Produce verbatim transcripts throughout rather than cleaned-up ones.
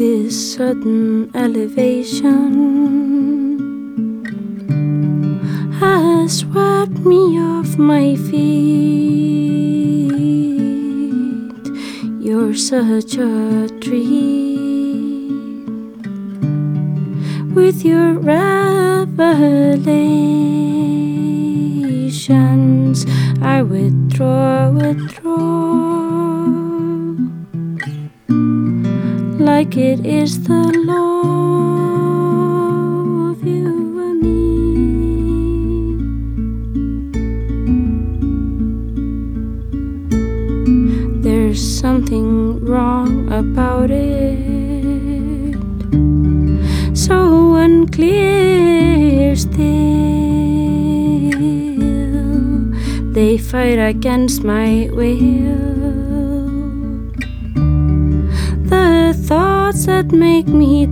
this sudden elevation has swept me off my feet. You're such a treat with your revelations. I withdraw, withdraw, like it is the law of you and me. There's something wrong about it, so unclear still. They fight against my will. The thoughts that make me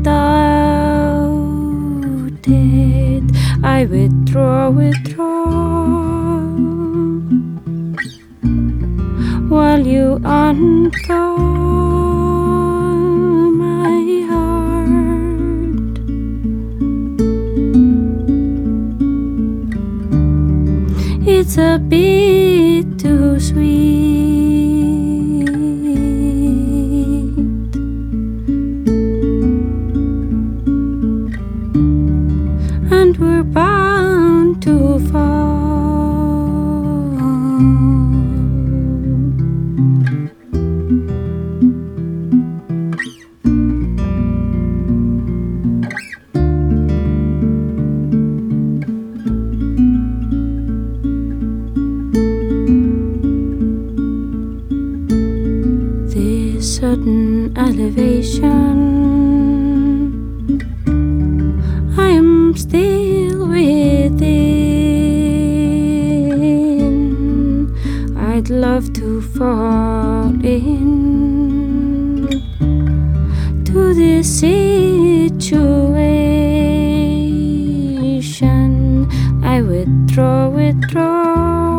doubt it, I withdraw, withdraw, while you unfold my heart. It's a bit too sweet, and we're bound to fall. This sudden elevation, I am still within. I'd love to fall in to this situation. I withdraw, withdraw.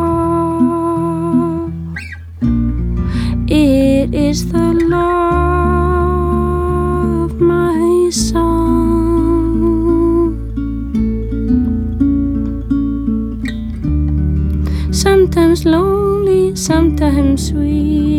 It is the law of my song. Sometimes lonely, sometimes sweet.